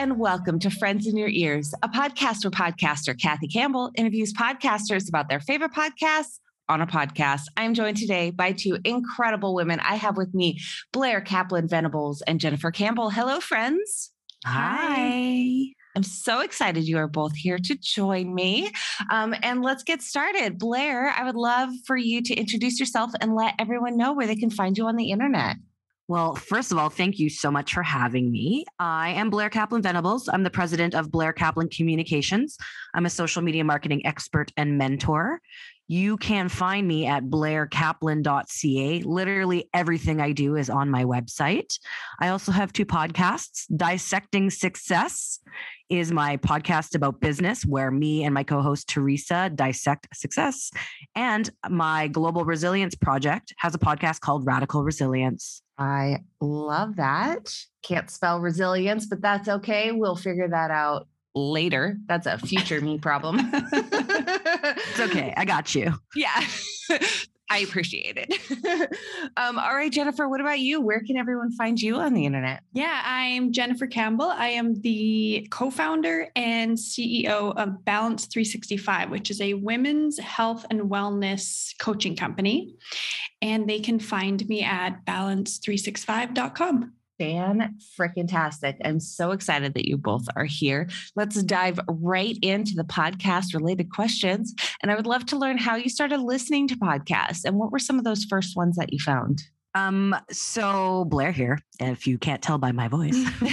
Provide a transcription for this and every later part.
and welcome to Friends in Your Ears, a podcast where podcaster Kathy Campbell interviews podcasters about their favorite podcasts on a podcast. I'm joined today by two incredible women. I have with me Blair Kaplan-Venables and Jennifer Campbell. Hello, friends. Hi. I'm so excited you are both here to join me. And let's get started. Blair, I would love for you to introduce yourself and let everyone know where they can find you on the internet. Well, first of all, thank you so much for having me. I am Blair Kaplan-Venables. I'm the president of Blair Kaplan Communications. I'm a social media marketing expert and mentor. You can find me at blairkaplan.ca. Literally everything I do is on my website. I also have two podcasts. Dissecting Success is my podcast about business, where me and my co-host Teresa dissect success. And my Global Resilience Project has a podcast called Radical Resilience. I love that. Can't spell resilience, but that's okay. We'll figure that out later. That's a future me problem. It's okay. I got you. Yeah. I appreciate it. All right, Jennifer, what about you? Where can everyone find you on the internet? Yeah, I'm Jennifer Campbell. I am the co-founder and CEO of Balance 365, which is a women's health and wellness coaching company. And they can find me at balance365.com. Fan-frickin-tastic. I'm so excited that you both are here. Let's dive right into the podcast related questions. And I would love to learn how you started listening to podcasts and what were some of those first ones that you found? So Blair here, if you can't tell by my voice.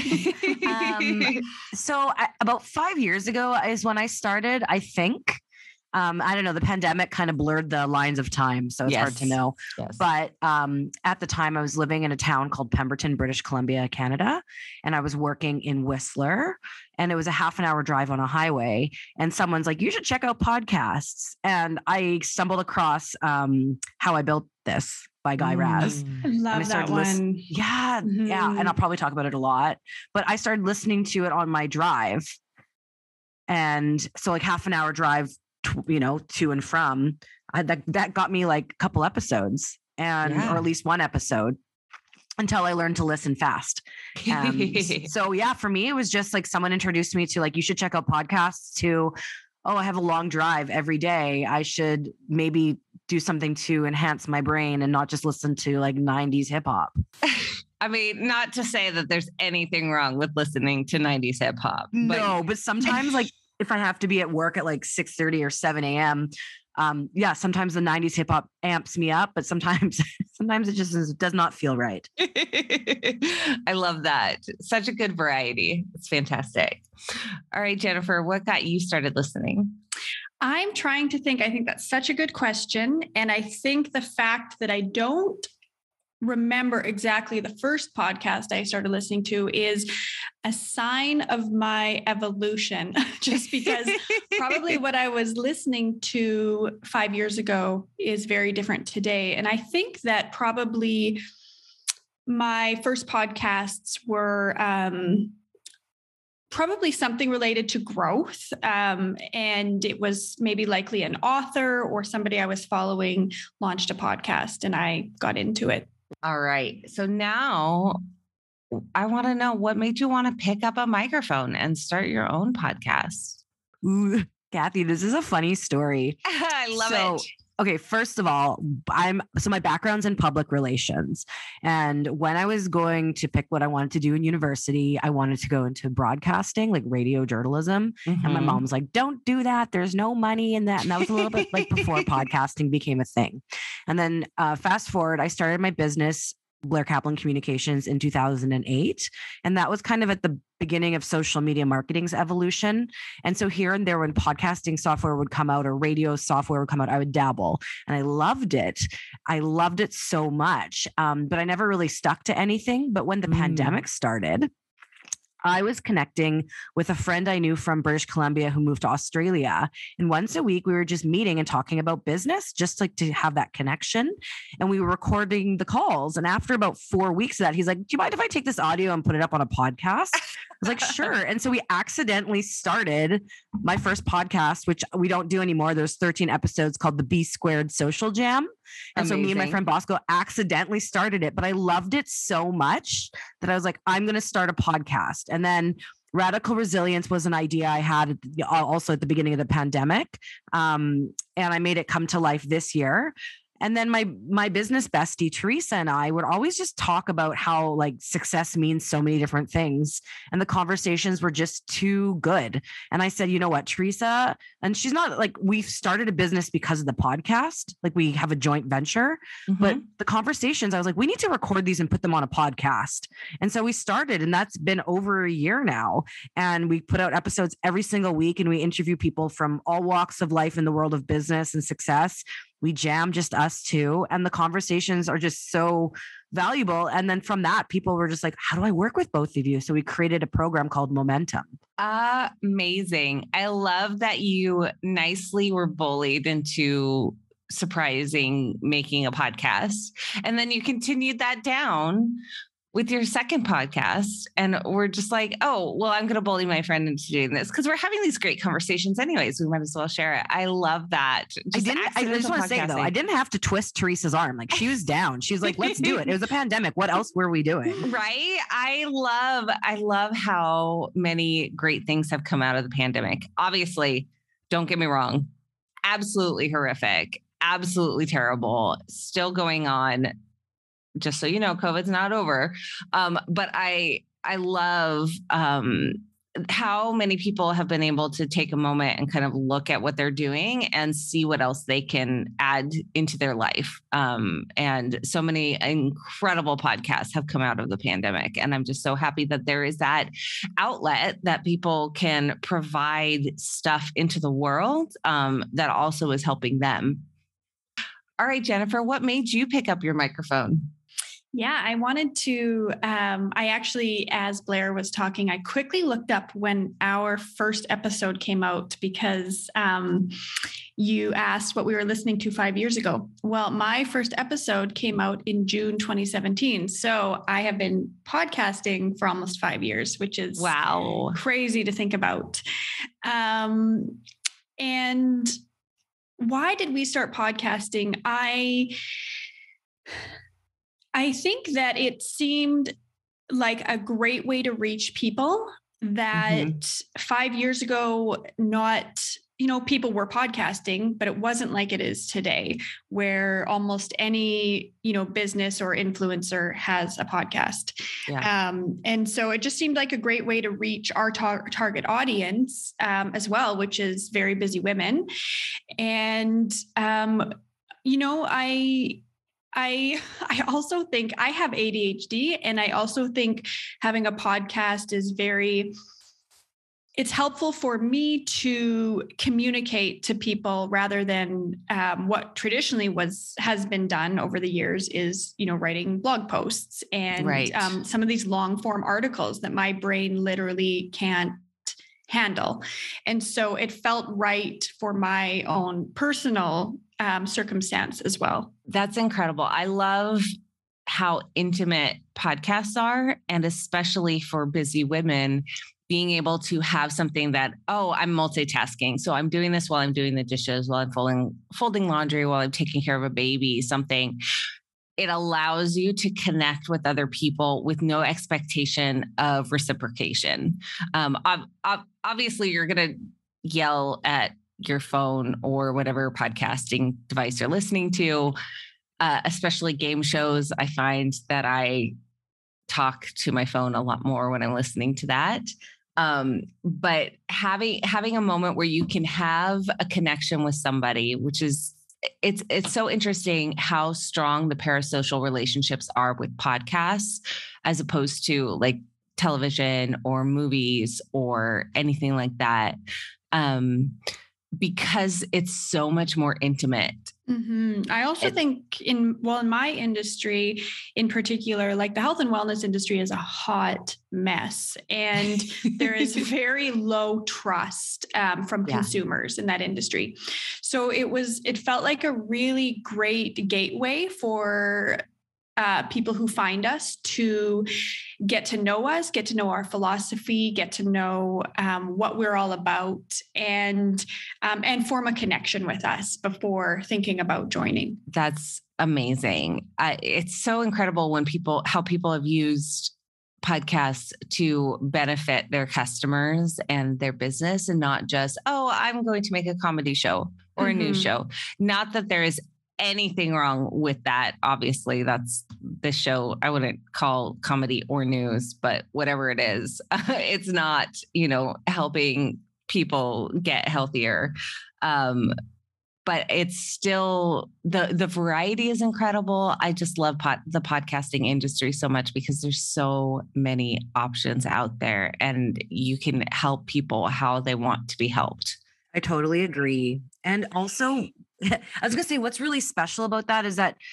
About 5 years ago is when I started, I think. I don't know, the pandemic kind of blurred the lines of time, so it's hard to know. Yes. But at the time I was living in a town called Pemberton, British Columbia, Canada, and I was working in Whistler, and it was a half an hour drive on a highway, and someone's like, you should check out podcasts. And I stumbled across How I Built This by Guy Raz. I love that one. Yeah. And I'll probably talk about it a lot, but I started listening to it on my drive. And so like half an hour drive, to and from, that got me like a couple episodes or at least one episode until I learned to listen fast. So for me, it was just like someone introduced me to like, you should check out podcasts I have a long drive every day. I should maybe do something to enhance my brain and not just listen to like 90s hip hop. I mean, not to say that there's anything wrong with listening to 90s hip hop. No, but sometimes like, if I have to be at work at like 6:30 or 7 a.m., sometimes the 90s hip hop amps me up, but sometimes it just does not feel right. I love that. Such a good variety. It's fantastic. All right, Jennifer, what got you started listening? I'm trying to think. I think that's such a good question. And I think the fact that I don't remember exactly the first podcast I started listening to is a sign of my evolution, just because probably what I was listening to 5 years ago is very different today. And I think that probably my first podcasts were probably something related to growth. And it was maybe likely an author or somebody I was following launched a podcast and I got into it. All right. So now I want to know what made you want to pick up a microphone and start your own podcast? Ooh, Kathy, this is a funny story. I love it. Okay, first of all, my background's in public relations. And when I was going to pick what I wanted to do in university, I wanted to go into broadcasting, like radio journalism. Mm-hmm. And my mom was like, don't do that. There's no money in that. And that was a little bit like before podcasting became a thing. And then fast forward, I started my business, Blair Kaplan Communications, in 2008. And that was kind of at the beginning of social media marketing's evolution. And so here and there, when podcasting software would come out or radio software would come out, I would dabble. And I loved it. I loved it so much. But I never really stuck to anything. But when the pandemic started, I was connecting with a friend I knew from British Columbia who moved to Australia. And once a week, we were just meeting and talking about business, just like to have that connection. And we were recording the calls. And after about 4 weeks of that, he's like, do you mind if I take this audio and put it up on a podcast? I was like, sure. And so we accidentally started my first podcast, which we don't do anymore. There's 13 episodes called the B Squared Social Jam. And so me and my friend Bosco accidentally started it, but I loved it so much that I was like, I'm going to start a podcast. And then Radical resilience was an idea I had also at the beginning of the pandemic. And I made it come to life this year. And then my business bestie, Teresa, and I would always just talk about how like success means so many different things. And the conversations were just too good. And I said, you know what, Teresa, and she's not like, we've started a business because of the podcast. Like we have a joint venture, but the conversations, I was like, we need to record these and put them on a podcast. And so we started, and that's been over a year now. And we put out episodes every single week, and we interview people from all walks of life in the world of business and success. We jam, just us two. And the conversations are just so valuable. And then from that, people were just like, how do I work with both of you? So we created a program called Momentum. Amazing. I love that you nicely were bullied into surprising making a podcast. And then you continued that down with your second podcast. And we're just like, oh, well, I'm going to bully my friend into doing this because we're having these great conversations anyways. We might as well share it. I love that. I just want to say though, I didn't have to twist Teresa's arm. Like she was down. She was like, let's do it. It was a pandemic. What else were we doing? Right. I love how many great things have come out of the pandemic. Obviously, don't get me wrong. Absolutely horrific. Absolutely terrible. Still going on. Just so you know, COVID's not over. But I love how many people have been able to take a moment and kind of look at what they're doing and see what else they can add into their life. And so many incredible podcasts have come out of the pandemic. And I'm just so happy that there is that outlet that people can provide stuff into the world that also is helping them. All right, Jennifer, what made you pick up your microphone? Yeah, I wanted to, I actually, as Blair was talking, I quickly looked up when our first episode came out because you asked what we were listening to 5 years ago. Well, my first episode came out in June 2017. So I have been podcasting for almost 5 years, which is wow, crazy to think about. And why did we start podcasting? I think that it seemed like a great way to reach people that 5 years ago, people were podcasting, but it wasn't like it is today, where almost any, business or influencer has a podcast. Yeah. And so it just seemed like a great way to reach our target audience as well, which is very busy women. And, I also think I have ADHD, and I also think having a podcast is it's helpful for me to communicate to people rather than what traditionally has been done over the years is, writing blog posts and some of these long form articles that my brain literally can't handle. And so it felt right for my own personal circumstance as well. That's incredible. I love how intimate podcasts are, and especially for busy women, being able to have something that, I'm multitasking. So I'm doing this while I'm doing the dishes, while I'm folding laundry, while I'm taking care of a baby, something. It allows you to connect with other people with no expectation of reciprocation. Obviously, you're going to yell at your phone or whatever podcasting device you're listening to, especially game shows. I find that I talk to my phone a lot more when I'm listening to that. But having a moment where you can have a connection with somebody, which is, it's so interesting how strong the parasocial relationships are with podcasts as opposed to like television or movies or anything like that. Because it's so much more intimate. Mm-hmm. I also think in my industry in particular, like the health and wellness industry is a hot mess, and there is very low trust from consumers in that industry. So it felt like a really great gateway for people who find us to get to know us, get to know our philosophy, get to know what we're all about, and form a connection with us before thinking about joining. That's amazing. It's so incredible how people have used podcasts to benefit their customers and their business, and not just, oh, I'm going to make a comedy show or a news show. Not that there is anything wrong with that. Obviously, that's the show I wouldn't call comedy or news, but whatever it is, it's not, helping people get healthier. But it's still, the variety is incredible. I just love the podcasting industry so much because there's so many options out there, and you can help people how they want to be helped. I totally agree. And also, I was going to say, what's really special about that is that,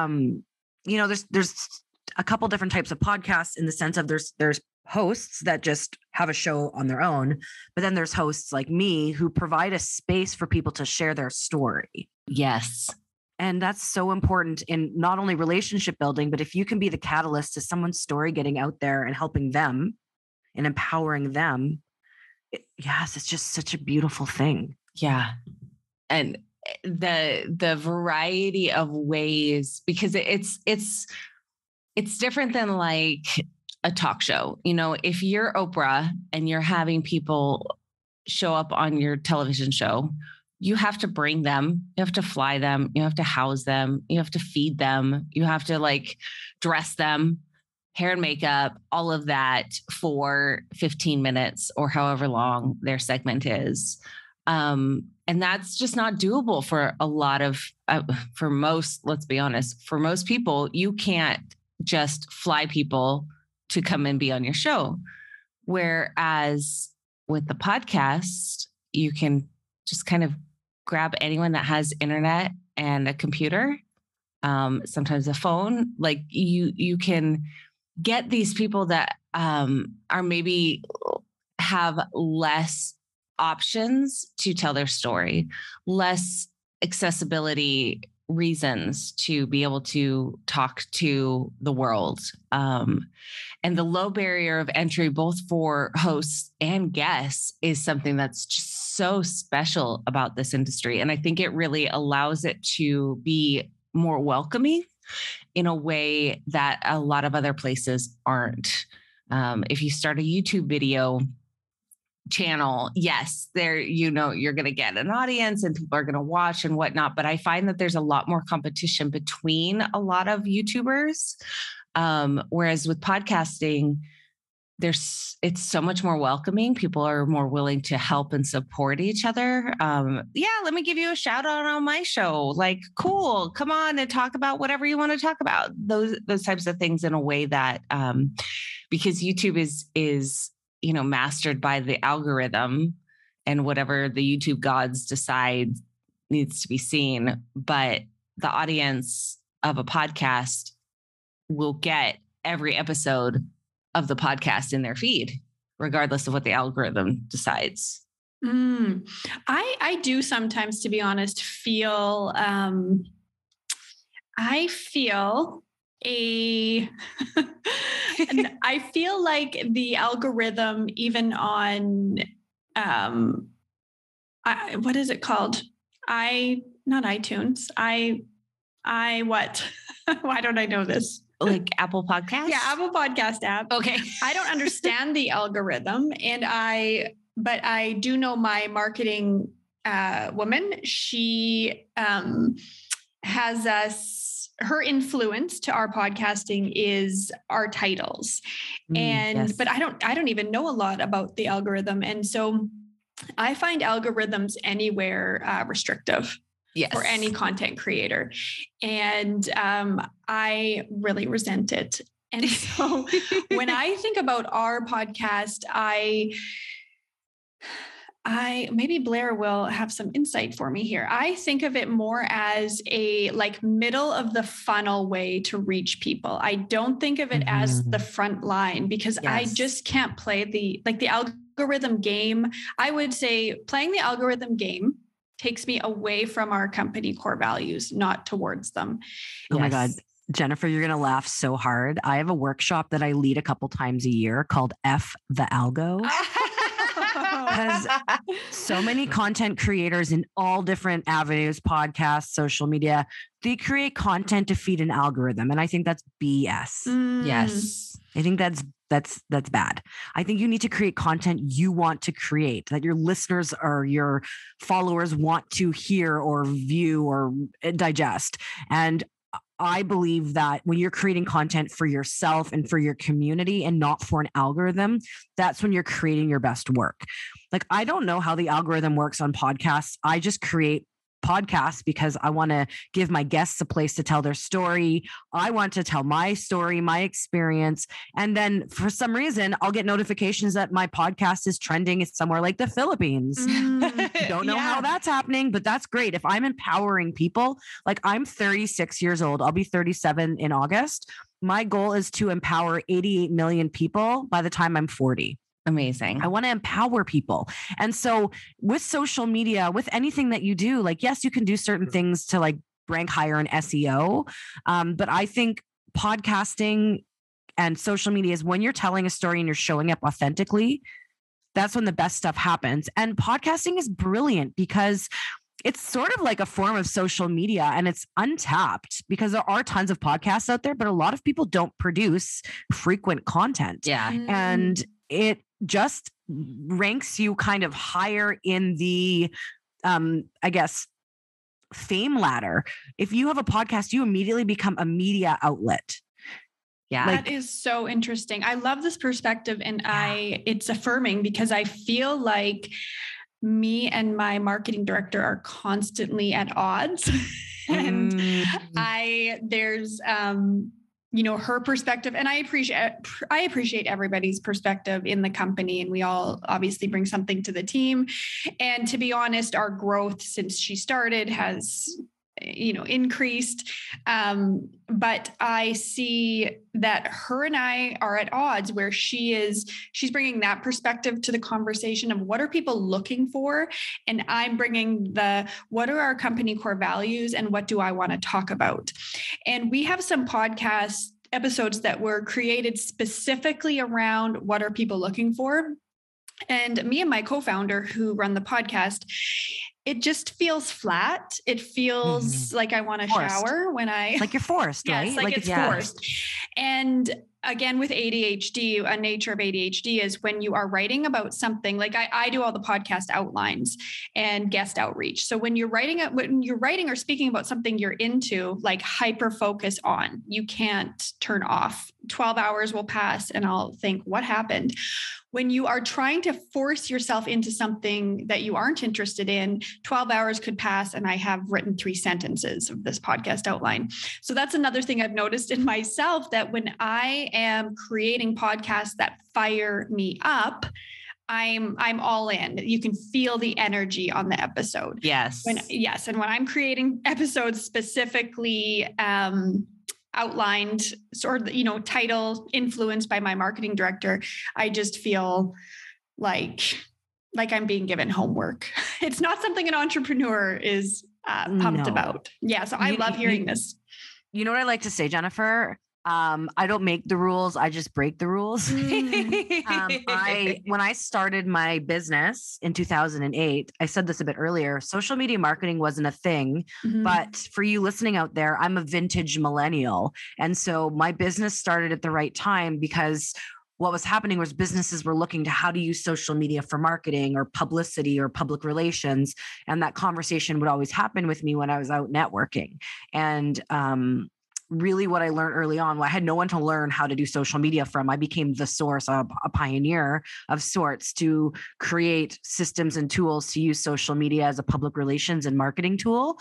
there's a couple different types of podcasts in the sense of there's hosts that just have a show on their own, but then there's hosts like me who provide a space for people to share their story. Yes. And that's so important in not only relationship building, but if you can be the catalyst to someone's story getting out there and helping them and empowering them, yes, it's just such a beautiful thing. Yeah. And the variety of ways, because it's different than like a talk show. If you're Oprah and you're having people show up on your television show, you have to bring them, you have to fly them, you have to house them, you have to feed them, you have to dress them, hair and makeup, all of that for 15 minutes or however long their segment is. And that's just not doable for a lot of, for most, let's be honest, for most people, you can't just fly people to come and be on your show. Whereas with the podcast, you can just kind of grab anyone that has internet and a computer, sometimes a phone. Like you can get these people that are maybe have less options to tell their story, less accessibility reasons to be able to talk to the world. And the low barrier of entry, both for hosts and guests, is something that's just so special about this industry. And I think it really allows it to be more welcoming in a way that a lot of other places aren't. If you start a YouTube video channel, yes, there, you're going to get an audience and people are going to watch and whatnot. But I find that there's a lot more competition between a lot of YouTubers. Whereas with podcasting, it's so much more welcoming. People are more willing to help and support each other. Let me give you a shout out on my show. Like, cool, come on and talk about whatever you want to talk about. Those types of things in a way that, because YouTube is mastered by the algorithm and whatever the YouTube gods decide needs to be seen. But the audience of a podcast will get every episode of the podcast in their feed, regardless of what the algorithm decides. I do sometimes, to be honest, feel, I feel like the algorithm, even on, what is it called? Not iTunes. What? Why don't I know this? Like Apple Podcasts? Yeah, Apple Podcast app. Okay. I don't understand the algorithm, but I do know my marketing woman. She has us. Her influence to our podcasting is our titles, but I don't even know a lot about the algorithm, and so I find algorithms anywhere restrictive. Yes. For any content creator. And I really resent it. And so when I think about our podcast, I maybe Blair will have some insight for me here. I think of it more as a middle of the funnel way to reach people. I don't think of it as the front line, because I just can't play the algorithm game. I would say playing the algorithm game takes me away from our company core values, not towards them. Oh my God. Jennifer, you're going to laugh so hard. I have a workshop that I lead a couple times a year called F the Algo. Because so many content creators in all different avenues, podcasts, social media, they create content to feed an algorithm. And I think that's BS. Yes. I think that's that's bad. I think you need to create content you want to create, that your listeners or your followers want to hear or view or digest. And I believe that when you're creating content for yourself and for your community and not for an algorithm, that's when you're creating your best work. Like, I don't know how the algorithm works on podcasts. I just create podcasts because I want to give my guests a place to tell their story. I want to tell my story, my experience. And then for some reason, I'll get notifications that my podcast is trending somewhere like the Philippines. Don't know how that's happening, but that's great. If I'm empowering people, like, I'm 36 years old, I'll be 37 in August. My goal is to empower 88 million people by the time I'm 40. Amazing. I want to empower people. And so with social media, with anything that you do, like, yes, you can do certain things to like rank higher in SEO. But I think podcasting and social media is when you're telling a story and you're showing up authentically, that's when the best stuff happens. And podcasting is brilliant because it's sort of like a form of social media, and it's untapped because there are tons of podcasts out there, but a lot of people don't produce frequent content. Yeah. And it just ranks you kind of higher in the, I guess, fame ladder. If you have a podcast, you immediately become a media outlet. Yeah. That is so interesting. I love this perspective, and it's affirming because I feel like me and my marketing director are constantly at odds. And there's her perspective, and I appreciate everybody's perspective in the company, and we all obviously bring something to the team. And to be honest, our growth since she started has increased. But I see that her and I are at odds, where she's bringing that perspective to the conversation of what are people looking for. And I'm bringing what are our company core values and what do I want to talk about? And we have some podcast episodes that were created specifically around what are people looking for. And me and my co-founder who run the podcast, it just feels flat. It feels like I want to shower when like you're forced, right? Yes, like it's forced. And again, with ADHD, a nature of ADHD is when you are writing about something, like I do all the podcast outlines and guest outreach. So when you're writing or speaking about something you're into, like hyper focus on, you can't turn off. 12 hours will pass and I'll think, what happened? When you are trying to force yourself into something that you aren't interested in, 12 hours could pass and I have written 3 sentences of this podcast outline. So that's another thing I've noticed in myself, that when I am creating podcasts that fire me up, I'm all in. You can feel the energy on the episode. Yes. And when I'm creating episodes specifically outlined, sort of, title influenced by my marketing director, I just feel like I'm being given homework. It's not something an entrepreneur is pumped about. Yeah. So I love hearing this. You know what I like to say, Jennifer? I don't make the rules. I just break the rules. When I started my business in 2008, I said this a bit earlier, social media marketing wasn't a thing, but for you listening out there, I'm a vintage millennial. And so my business started at the right time because what was happening was businesses were looking to how to use social media for marketing or publicity or public relations. And that conversation would always happen with me when I was out networking. And, really what I learned early on, I had no one to learn how to do social media from. I became the source, a pioneer of sorts to create systems and tools to use social media as a public relations and marketing tool.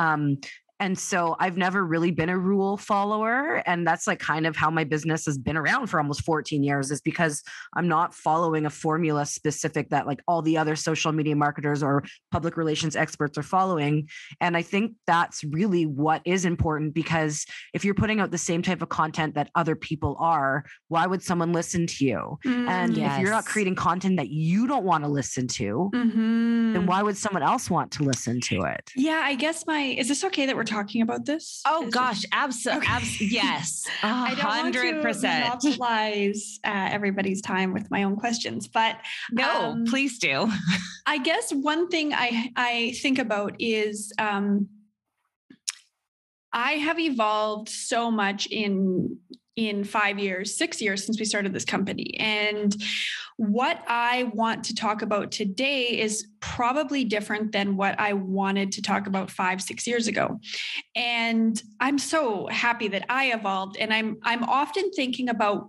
And so I've never really been a rule follower. And that's like kind of how my business has been around for almost 14 years, is because I'm not following a formula specific that like all the other social media marketers or public relations experts are following. And I think that's really what is important, because if you're putting out the same type of content that other people are, why would someone listen to you? And if you're not creating content that you don't want to listen to, then why would someone else want to listen to it? Yeah, I guess is this okay that we're talking about this? Oh gosh, absolutely. Yes. 100%. I don't want to monopolize everybody's time with my own questions, but no, please do. I guess one thing I think about is I have evolved so much in in 5 years, 6 years since we started this company. And what I want to talk about today is probably different than what I wanted to talk about 5, 6 years ago. And I'm so happy that I evolved. And I'm often thinking about,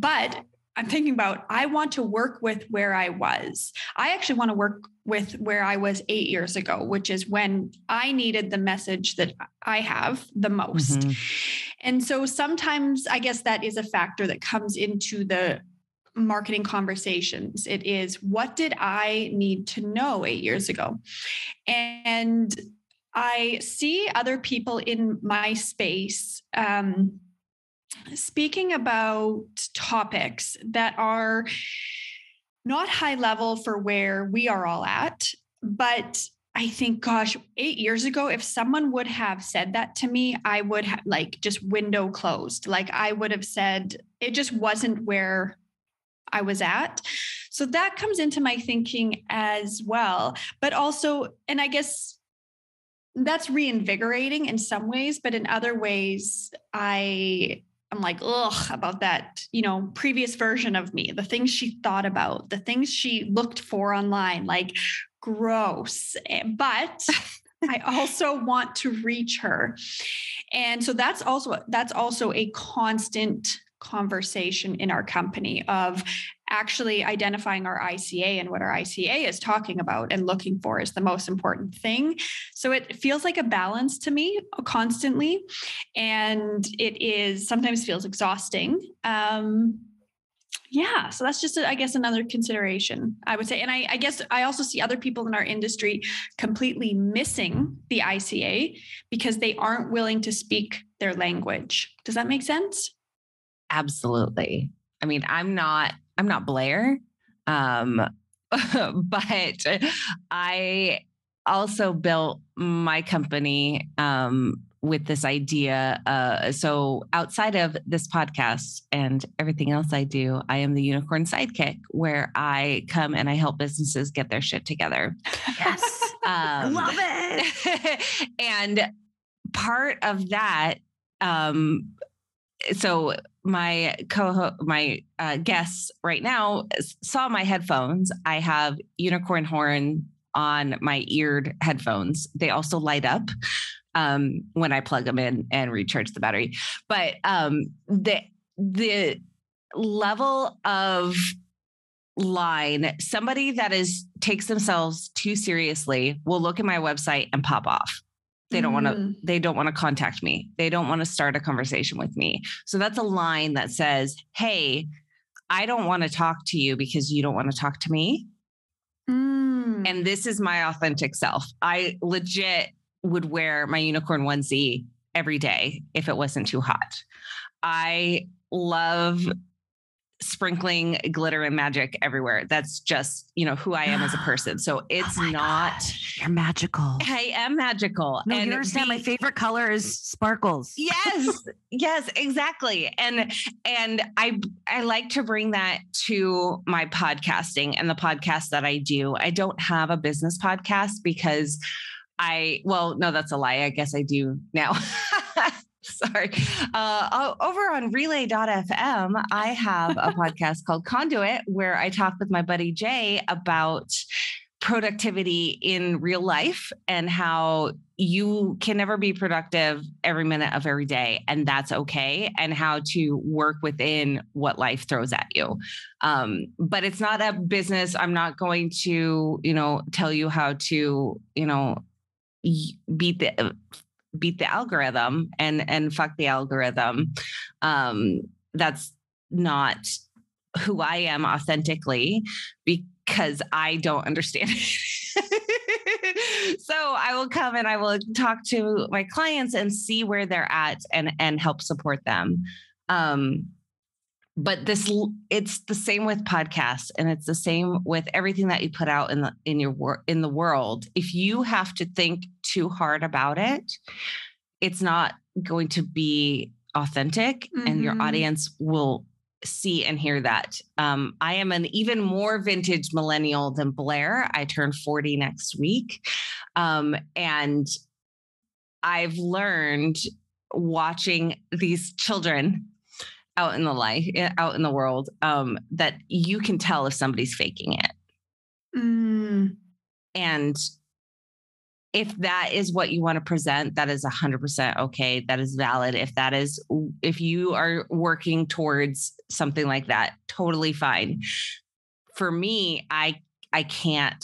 I want to work with where I was. I actually want to work with where I was 8 years ago, which is when I needed the message that I have the most. Mm-hmm. And so sometimes I guess that is a factor that comes into the marketing conversations. It is, what did I need to know 8 years ago? And I see other people in my space speaking about topics that are not high level for where we are all at, but I think, gosh, 8 years ago, if someone would have said that to me, I would have just window closed. I would have said it just wasn't where I was at. So that comes into my thinking as well. But also, and I guess that's reinvigorating in some ways, but in other ways, I'm like, ugh, about that, previous version of me, the things she thought about, the things she looked for online, gross. But I also want to reach her. And so that's also a constant conversation in our company of actually identifying our ICA and what our ICA is talking about and looking for is the most important thing. So it feels like a balance to me constantly. And it sometimes feels exhausting. So that's just, I guess, another consideration, I would say. And I guess I also see other people in our industry completely missing the ICA because they aren't willing to speak their language. Does that make sense? Absolutely. I mean, I'm not Blair, but I also built my company with this idea. So outside of this podcast and everything else I do, I am the Unicorn Sidekick, where I come and I help businesses get their shit together. Yes. Love it. And part of that, so my guests right now saw my headphones. I have unicorn horn on my eared headphones. They also light up when I plug them in and recharge the battery. But the level of line, somebody that takes themselves too seriously will look at my website and pop off. They don't want to contact me. They don't want to start a conversation with me. So that's a line that says, hey, I don't want to talk to you because you don't want to talk to me. And this is my authentic self. I legit would wear my unicorn onesie every day if it wasn't too hot. I love sprinkling glitter and magic everywhere. That's just, who I am as a person. So it's not. Gosh, you're magical. I am magical. No, and you understand. My favorite color is sparkles. Yes, exactly. And I like to bring that to my podcasting and the podcast that I do. I don't have a business podcast because no, that's a lie. I guess I do now. Sorry. Over on relay.fm, I have a podcast called Conduit where I talk with my buddy Jay about productivity in real life and how you can never be productive every minute of every day. And that's okay. And how to work within what life throws at you. But it's not a business. I'm not going to, tell you how to, beat the algorithm and fuck the algorithm. That's not who I am authentically because I don't understand it. So I will come and I will talk to my clients and see where they're at and help support them. But it's the same with podcasts, and it's the same with everything that you put out in the world. If you have to think too hard about it, it's not going to be authentic, and your audience will see and hear that. I am an even more vintage millennial than Blair. I turn 40 next week, and I've learned watching these children out in the world, that you can tell if somebody's faking it. And if that is what you want to present, that is 100% okay. That is valid. If you are working towards something like that, totally fine. For me, I can't,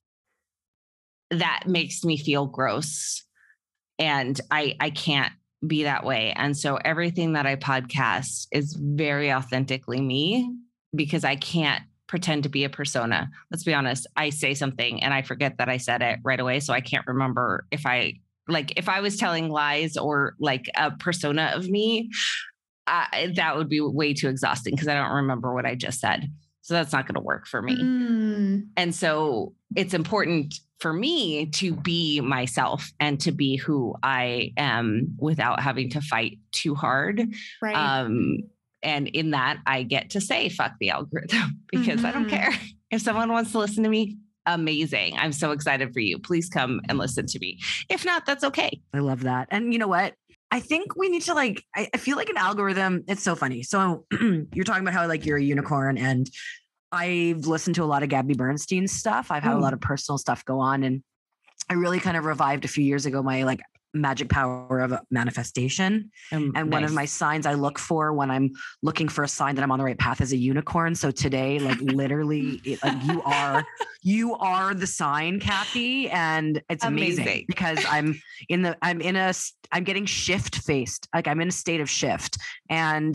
that makes me feel gross, and I can't be that way. And so everything that I podcast is very authentically me, because I can't pretend to be a persona. Let's be honest. I say something and I forget that I said it right away. So I can't remember if I was telling lies or like a persona of me, that would be way too exhausting, because I don't remember what I just said. So that's not going to work for me. And so it's important for me to be myself and to be who I am without having to fight too hard. Right. And in that, I get to say, fuck the algorithm, because I don't care. If someone wants to listen to me, amazing. I'm so excited for you. Please come and listen to me. If not, that's okay. I love that. And you know what? I think we need to I feel like an algorithm, it's so funny. So you're talking about how like you're a unicorn, and I've listened to a lot of Gabby Bernstein's stuff. I've had a lot of personal stuff go on, and I really kind of revived a few years ago my like magic power of manifestation. And nice. One of my signs I look for when I'm looking for a sign that I'm on the right path is a unicorn. So today, like literally, you are the sign, Kathy, and it's amazing because I'm getting shift faced. Like I'm in a state of shift, and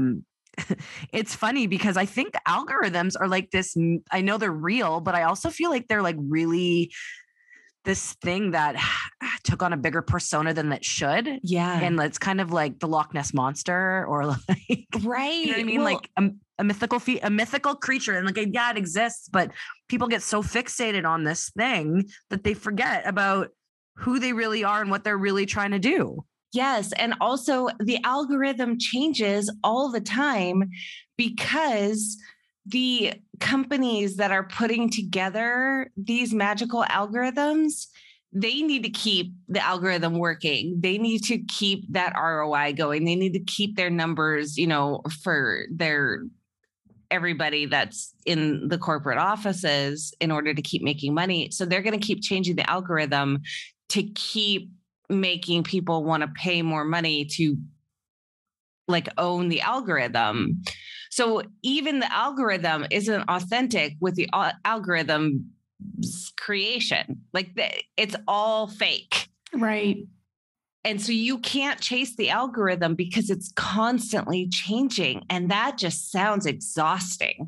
it's funny because I think the algorithms are like this. I know they're real, but I also feel like they're like really this thing that took on a bigger persona than that should. Yeah. And it's kind of like the Loch Ness Monster, or like, right. You know what I mean? Well, like a mythical creature. And like, yeah, it exists, but people get so fixated on this thing that they forget about who they really are and what they're really trying to do. Yes. And also the algorithm changes all the time, because the companies that are putting together these magical algorithms, they need to keep the algorithm working. They need to keep that ROI going. They need to keep their numbers, for everybody that's in the corporate offices in order to keep making money. So they're going to keep changing the algorithm to keep making people want to pay more money to like own the algorithm. So even the algorithm isn't authentic with the algorithm's creation. Like it's all fake. Right. And so you can't chase the algorithm because it's constantly changing. And that just sounds exhausting.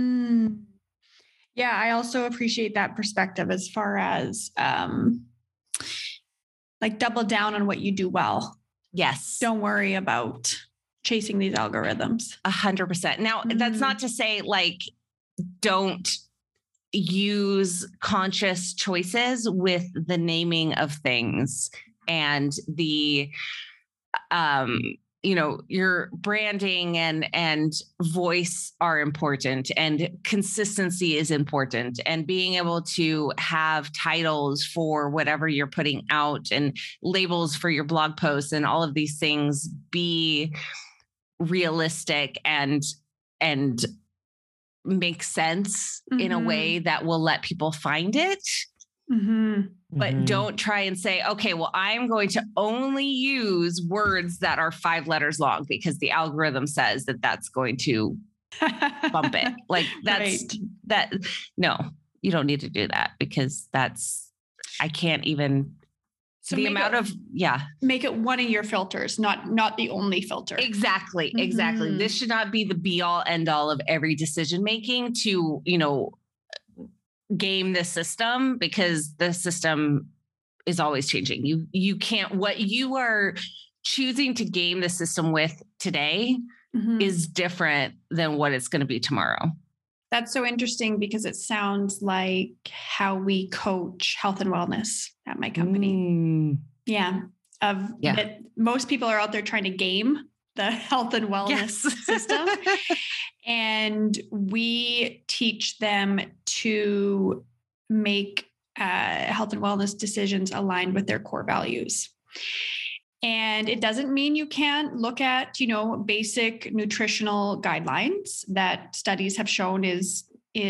Yeah, I also appreciate that perspective as far as like double down on what you do well. Yes. Don't worry about chasing these algorithms. 100%. Now, that's not to say like, don't use conscious choices with the naming of things and the, your branding and voice are important, and consistency is important, and being able to have titles for whatever you're putting out and labels for your blog posts and all of these things be realistic and make sense in a way that will let people find it. But don't try and say, okay, well, I'm going to only use words that are 5 letters long because the algorithm says that that's going to bump it. Like no, you don't need to do that, because I can't even. So the amount make it one of your filters, not the only filter. Exactly. This should not be the be all end all of every decision making to, game the system, because the system is always changing. You can't, what you are choosing to game the system with today is different than what it's going to be tomorrow. That's so interesting, because it sounds like how we coach health and wellness at my company. That most people are out there trying to game the health and wellness system. And we teach them to make health and wellness decisions aligned with their core values. And it doesn't mean you can't look at, basic nutritional guidelines that studies have shown is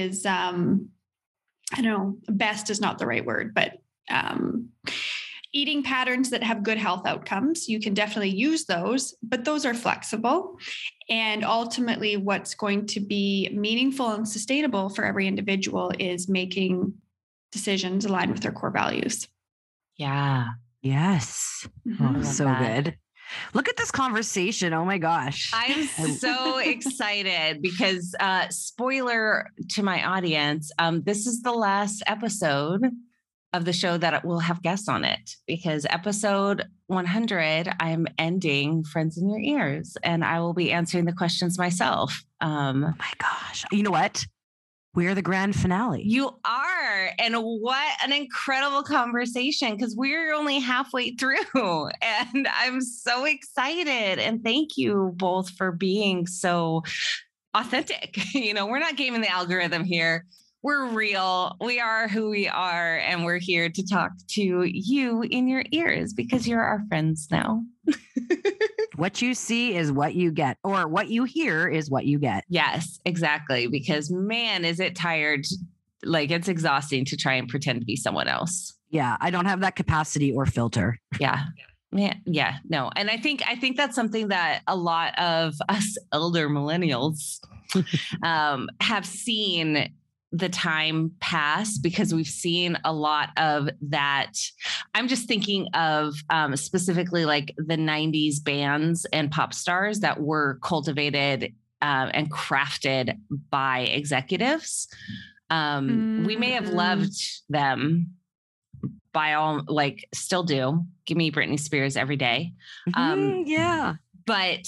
I don't know, best is not the right word, but eating patterns that have good health outcomes. You can definitely use those, but those are flexible. And ultimately, what's going to be meaningful and sustainable for every individual is making decisions aligned with their core values. Yeah. Yes. Mm-hmm. Oh, so good. Look at this conversation. Oh my gosh. I'm so excited because spoiler to my audience, this is the last episode of the show that will have guests on it, because episode 100, I'm ending Friends in Your Ears, and I will be answering the questions myself. Oh my gosh. You know what? We're the grand finale. You are. And what an incredible conversation, because we're only halfway through and I'm so excited. And thank you both for being so authentic. We're not gaming the algorithm here. We're real. We are who we are. And we're here to talk to you in your ears because you're our friends now. What you see is what you get, or what you hear is what you get. Yes, exactly. Because man, is it tired. Like, it's exhausting to try and pretend to be someone else. Yeah. I don't have that capacity or filter. Yeah. Yeah. No. And I think that's something that a lot of us elder millennials have seen the time pass, because we've seen a lot of that. I'm just thinking of specifically like the 90s bands and pop stars that were cultivated and crafted by executives. We may have loved them by all, like, still do. Give me Britney Spears every day. Yeah. But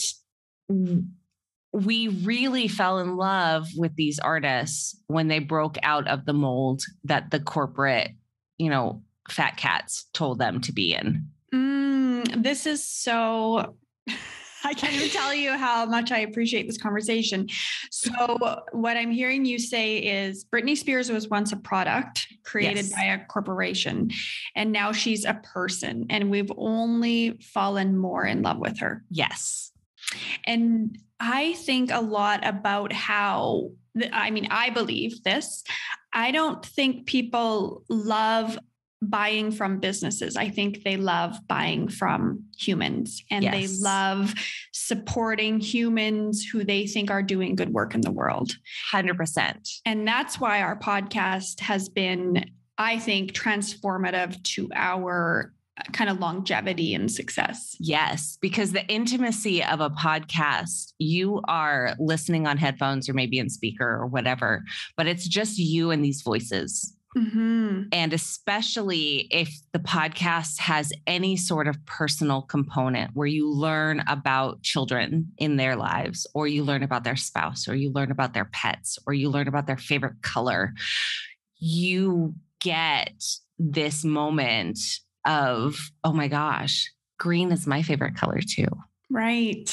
we really fell in love with these artists when they broke out of the mold that the corporate, fat cats told them to be in. This is so, I can't even tell you how much I appreciate this conversation. So what I'm hearing you say is Britney Spears was once a product created by a corporation, and now she's a person, and we've only fallen more in love with her. Yes. And I think a lot about how, I believe this. I don't think people love buying from businesses. I think they love buying from humans, and they love supporting humans who they think are doing good work in the world. 100%. And that's why our podcast has been, I think, transformative to our kind of longevity and success. Yes, because the intimacy of a podcast, you are listening on headphones or maybe in speaker or whatever, but it's just you and these voices. Mm-hmm. And especially if the podcast has any sort of personal component where you learn about children in their lives, or you learn about their spouse, or you learn about their pets, or you learn about their favorite color, you get this moment of, oh my gosh, green is my favorite color too. Right.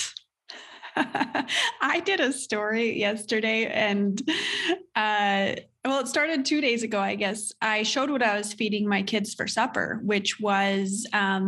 I did a story yesterday, and it started 2 days ago, I guess. I showed what I was feeding my kids for supper, which was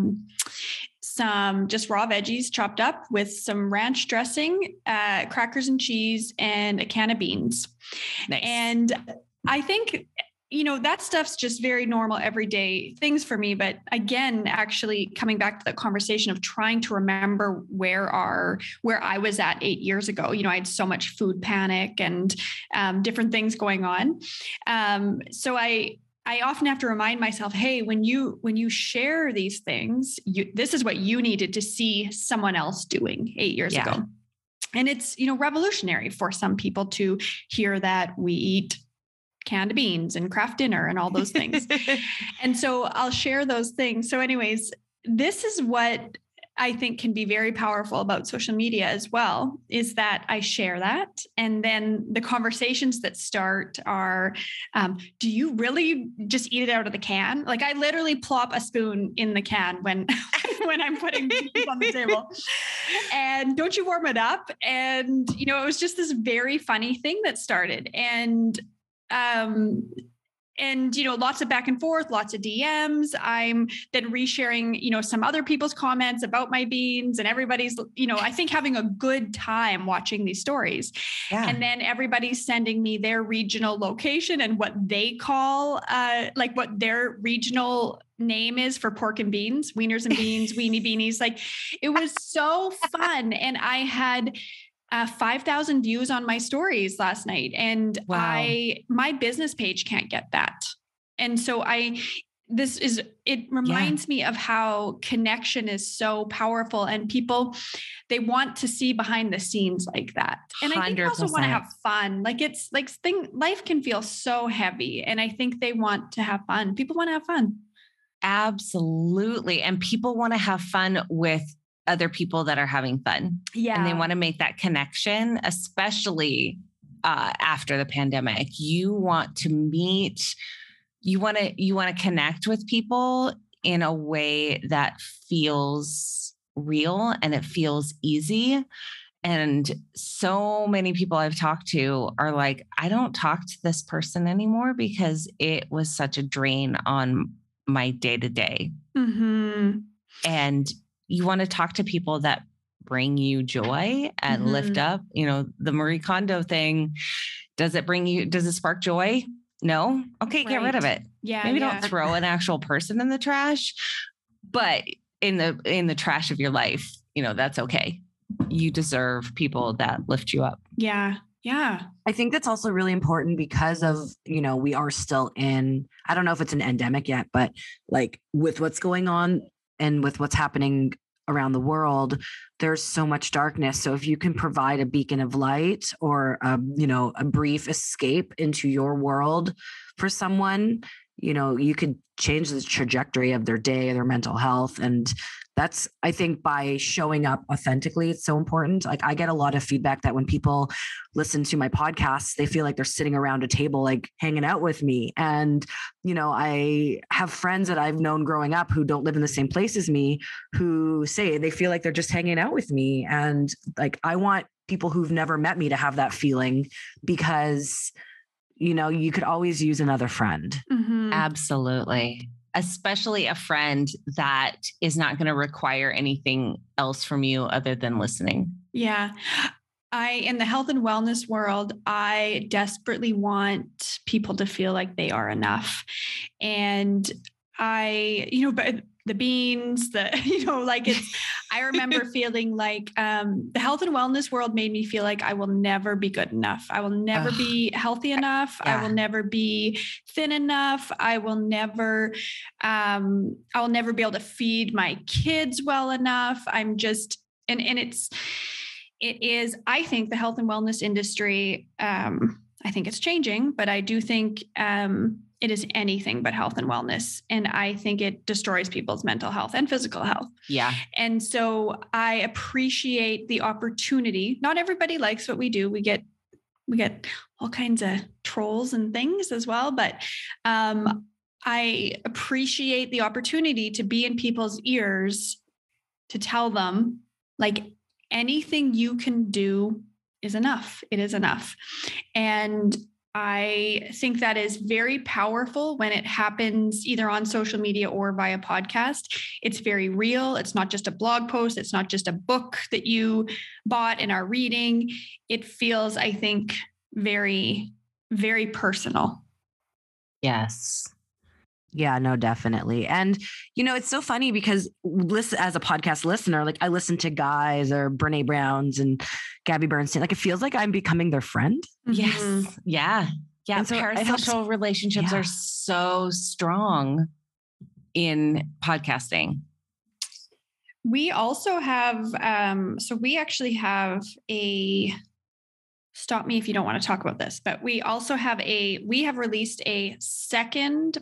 some just raw veggies chopped up with some ranch dressing, crackers and cheese, and a can of beans. Nice. And I think, that stuff's just very normal, everyday things for me. But again, actually coming back to the conversation of trying to remember where I was at 8 years ago, I had so much food panic and different things going on. So I often have to remind myself, hey, when you share these things, this is what you needed to see someone else doing 8 years ago. And it's, revolutionary for some people to hear that we eat canned beans and craft dinner and all those things. And so I'll share those things. So anyways, this is what I think can be very powerful about social media as well, is that I share that. And then the conversations that start are, do you really just eat it out of the can? Like, I literally plop a spoon in the can when I'm putting beans on the table. And don't you warm it up? And, it was just this very funny thing that started. And and, lots of back and forth, lots of DMs. I'm then resharing, some other people's comments about my beans, and everybody's, I think having a good time watching these stories. Yeah. And then everybody's sending me their regional location and what they call, what their regional name is for pork and beans, wieners and beans, weenie beanies. Like, it was so fun. And I had 5,000 views on my stories last night. And Wow. my business page can't get that. And so it reminds me of how connection is so powerful, and people, they want to see behind the scenes like that. And I think they also want to have fun. Like, life can feel so heavy, and I think they want to have fun. People want to have fun. Absolutely. And people want to have fun with other people that are having fun. Yeah. And they want to make that connection, especially after the pandemic. You want to meet, you want to connect with people in a way that feels real and it feels easy. And so many people I've talked to are like, I don't talk to this person anymore because it was such a drain on my day-to-day. Mm-hmm. And you want to talk to people that bring you joy and lift up, the Marie Kondo thing. Does it spark joy? No. Okay. Get rid of it. Yeah. Maybe don't throw an actual person in the trash, but in the trash of your life, that's okay. You deserve people that lift you up. Yeah. Yeah. I think that's also really important because of, we are still in, I don't know if it's an endemic yet, but like with what's going on and with what's happening around the world, there's so much darkness. So if you can provide a beacon of light or, a brief escape into your world for someone, you could change the trajectory of their day, their mental health. And that's, I think, by showing up authentically, it's so important. Like, I get a lot of feedback that when people listen to my podcasts, they feel like they're sitting around a table, like hanging out with me. And, I have friends that I've known growing up who don't live in the same place as me, who say they feel like they're just hanging out with me. And like, I want people who've never met me to have that feeling, because, you could always use another friend. Mm-hmm. Absolutely. Especially a friend that is not going to require anything else from you other than listening. Yeah. In the health and wellness world, I desperately want people to feel like they are enough. And but the beans, I remember feeling like the health and wellness world made me feel like I will never be good enough. I will never be healthy enough. Yeah. I will never be thin enough. I will never be able to feed my kids well enough. I'm just, and it is, I think the health and wellness industry, I think it's changing, but I do think, it is anything but health and wellness. And I think it destroys people's mental health and physical health. Yeah. And so I appreciate the opportunity. Not everybody likes what we do. We get all kinds of trolls and things as well. But I appreciate the opportunity to be in people's ears, to tell them, like, anything you can do is enough. It is enough. And I think that is very powerful when it happens either on social media or via podcast. It's very real. It's not just a blog post. It's not just a book that you bought and are reading. It feels, I think, very, very personal. Yes. Yeah, no, definitely. And, it's so funny because as a podcast listener, like I listen to guys or Brene Brown's and Gabby Bernstein, like it feels like I'm becoming their friend. Yes. Mm-hmm. Yeah. Yeah. And so parasocial relationships are so strong in podcasting. We also have, we actually have stop me if you don't want to talk about this, but we also have we have released a second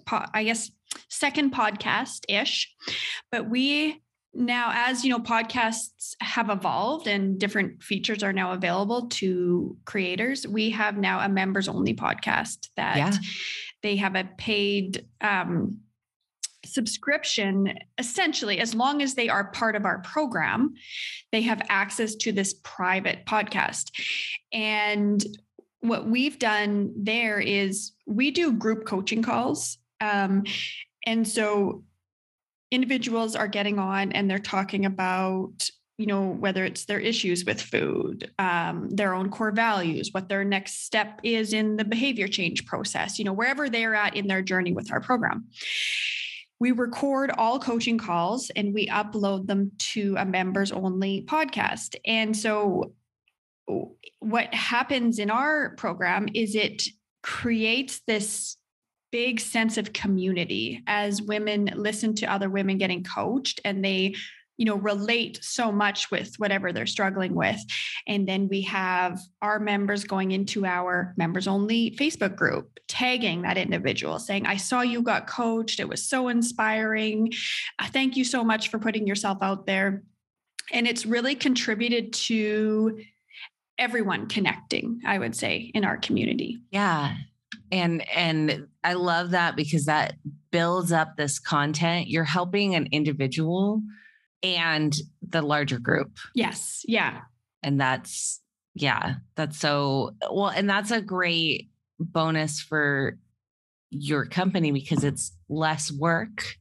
podcast-ish, but we now, as podcasts have evolved and different features are now available to creators, we have now a members only podcast that they have a paid, subscription. Essentially, as long as they are part of our program, they have access to this private podcast. And what we've done there is we do group coaching calls. And so individuals are getting on and they're talking about, whether it's their issues with food, their own core values, what their next step is in the behavior change process, wherever they're at in their journey with our program. We record all coaching calls and we upload them to a members only podcast. And so what happens in our program is it creates this big sense of community as women listen to other women getting coached, and they, relate so much with whatever they're struggling with. And then we have our members going into our members only Facebook group, tagging that individual saying, I saw you got coached. It was so inspiring. Thank you so much for putting yourself out there. And it's really contributed to everyone connecting, I would say, in our community. Yeah. And I love that because that builds up this content. You're helping an individual and the larger group. Yes. Yeah. And that's so well. And that's a great bonus for your company because it's less work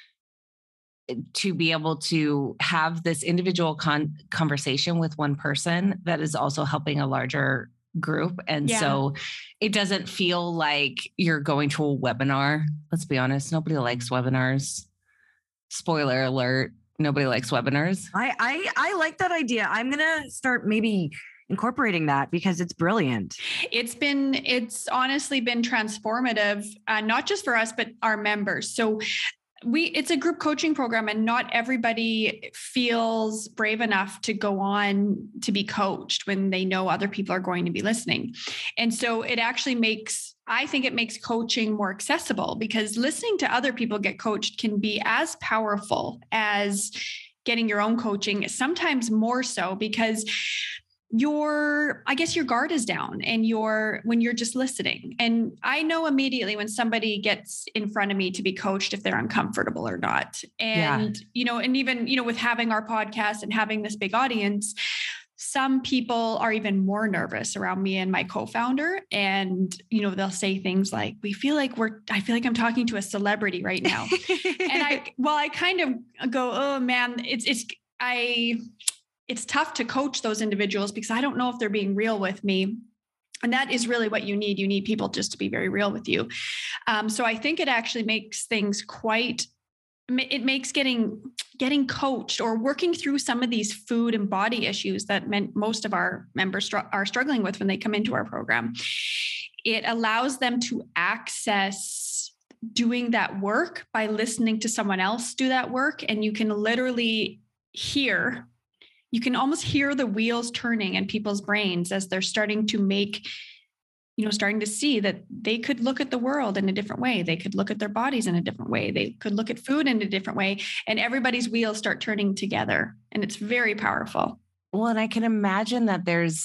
to be able to have this individual conversation with one person that is also helping a larger group. And so it doesn't feel like you're going to a webinar. Let's be honest. Nobody likes webinars. Spoiler alert. Nobody likes webinars. I like that idea. I'm going to start maybe incorporating that because it's brilliant. It's honestly been transformative, not just for us, but our members. So it's a group coaching program and not everybody feels brave enough to go on to be coached when they know other people are going to be listening. And so it actually I think it makes coaching more accessible because listening to other people get coached can be as powerful as getting your own coaching, sometimes more so because your guard is down and when you're just listening. And I know immediately when somebody gets in front of me to be coached, if they're uncomfortable or not. And, and even, with having our podcast and having this big audience, some people are even more nervous around me and my co-founder. And, they'll say things like, I feel like I'm talking to a celebrity right now. And I kind of go, oh man, it's tough to coach those individuals because I don't know if they're being real with me. And that is really what you need. You need people just to be very real with you. So I think it actually makes things it makes getting coached or working through some of these food and body issues that most of our members are struggling with when they come into our program. It allows them to access doing that work by listening to someone else do that work. And you can literally you can almost hear the wheels turning in people's brains as they're starting to see that they could look at the world in a different way. They could look at their bodies in a different way. They could look at food in a different way, and everybody's wheels start turning together. And it's very powerful. Well, and I can imagine that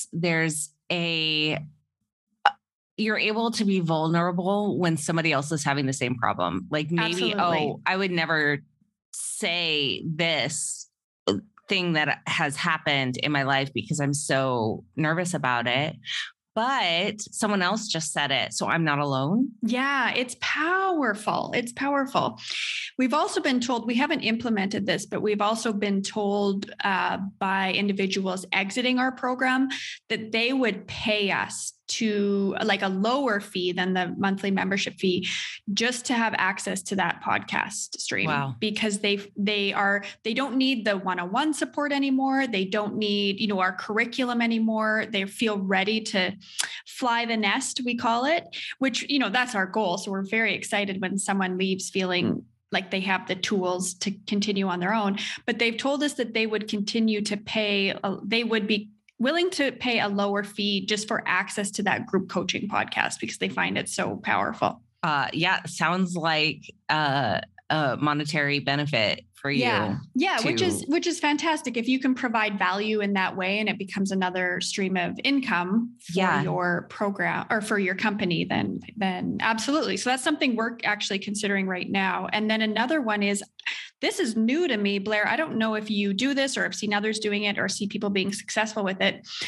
you're able to be vulnerable when somebody else is having the same problem. Like maybe, Absolutely. I would never say this thing that has happened in my life because I'm so nervous about it, but someone else just said it. So I'm not alone. Yeah, it's powerful. It's powerful. We've also been told, we haven't implemented this, but we've also been told by individuals exiting our program that they would pay us to like a lower fee than the monthly membership fee just to have access to that podcast stream. Wow. Because they don't need the one-on-one support anymore. They don't need, our curriculum anymore. They feel ready to fly the nest, we call it, which, that's our goal. So we're very excited when someone leaves feeling like they have the tools to continue on their own, but they've told us that they would continue to they would be willing to pay a lower fee just for access to that group coaching podcast because they find it so powerful. Sounds like a monetary benefit for you. Yeah, which is fantastic. If you can provide value in that way and it becomes another stream of income for your program or for your company, then absolutely. So that's something we're actually considering right now. And then another one is, this is new to me, Blair. I don't know if you do this or have seen others doing it or see people being successful with it.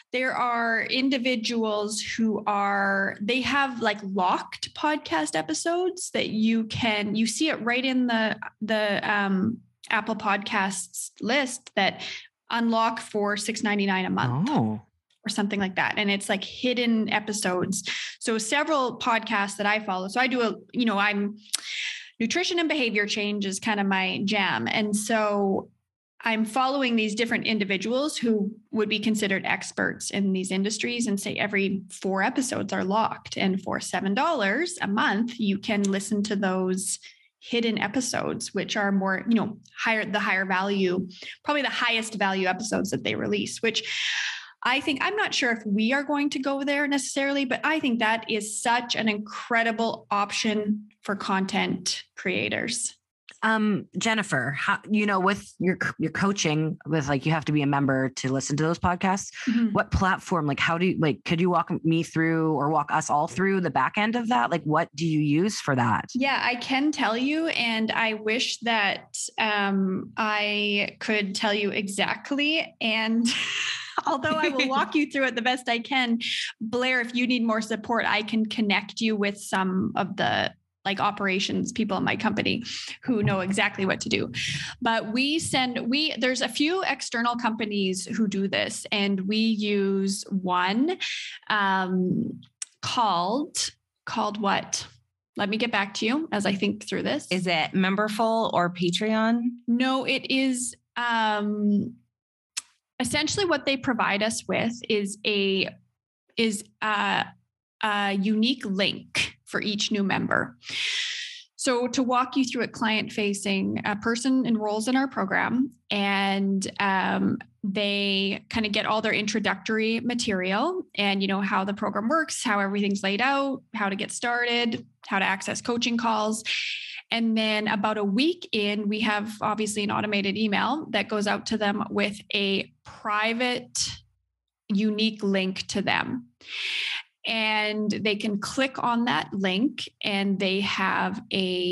There are individuals they have like locked podcast episodes that you see it right in the Apple Podcasts list that unlock for $6.99 a month. Or something like that. And it's like hidden episodes. So several podcasts that I follow. So I do I'm nutrition and behavior change is kind of my jam. And so I'm following these different individuals who would be considered experts in these industries, and say every 4 episodes are locked. And for $7 a month, you can listen to those hidden episodes, which are more, higher value, probably the highest value episodes that they release, which I'm not sure if we are going to go there necessarily, but I think that is such an incredible option for content creators. Jennifer, how, with your coaching, with like, you have to be a member to listen to those podcasts. Mm-hmm. What platform, like, how do you, could you walk me through or walk us all through the back end of that? Like, what do you use for that? Yeah, I can tell you. And I wish that I could tell you exactly. And although I will walk you through it the best I can, Blair, if you need more support, I can connect you with some of the operations people in my company who know exactly what to do. But there's a few external companies who do this, and we use one called what? Let me get back to you as I think through this. Is it Memberful or Patreon? No, it is essentially what they provide us with is a unique link for each new member. So to walk you through it, client facing, a person enrolls in our program, and they kind of get all their introductory material and, how the program works, how everything's laid out, how to get started, how to access coaching calls. And then about a week in, we have obviously an automated email that goes out to them with a private, unique link to them. And they can click on that link and they have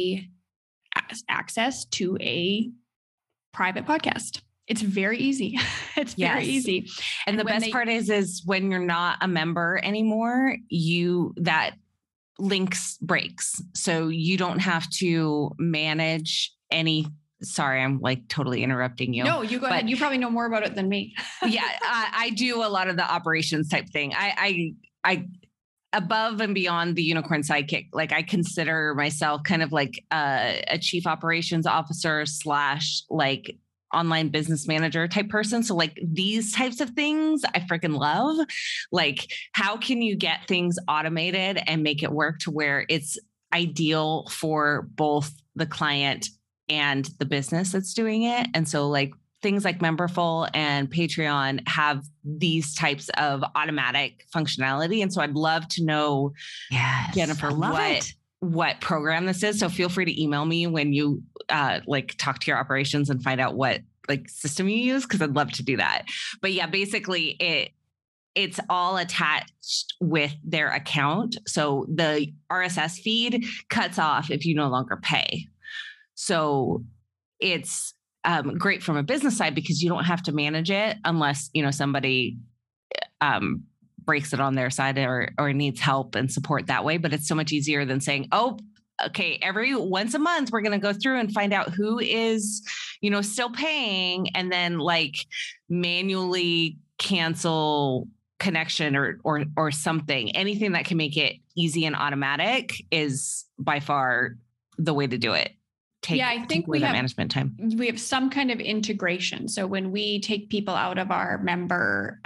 access to a private podcast. It's very easy. It's very easy. And the best part is when you're not a member anymore, that links breaks. So you don't have to manage any. Sorry, I'm totally interrupting you. No, you go ahead. You probably know more about it than me. Yeah, I do a lot of the operations type thing. I above and beyond the unicorn sidekick, I consider myself kind of like a chief operations officer / online business manager type person. So these types of things I freaking love. How can you get things automated and make it work to where it's ideal for both the client and the business that's doing it? And so things like Memberful and Patreon have these types of automatic functionality. And so I'd love to know, Jennifer, what program this is. So feel free to email me when you talk to your operations and find out what system you use, because I'd love to do that. But yeah, basically it's all attached with their account. So the RSS feed cuts off if you no longer pay. So it's great from a business side because you don't have to manage it unless, somebody breaks it on their side or needs help and support that way. But it's so much easier than saying, oh, okay, every once a month, we're going to go through and find out who is, still paying, and then manually cancel connection or something. Anything that can make it easy and automatic is by far the way to do it. I think we have management time. We have some kind of integration. So when we take people out of our member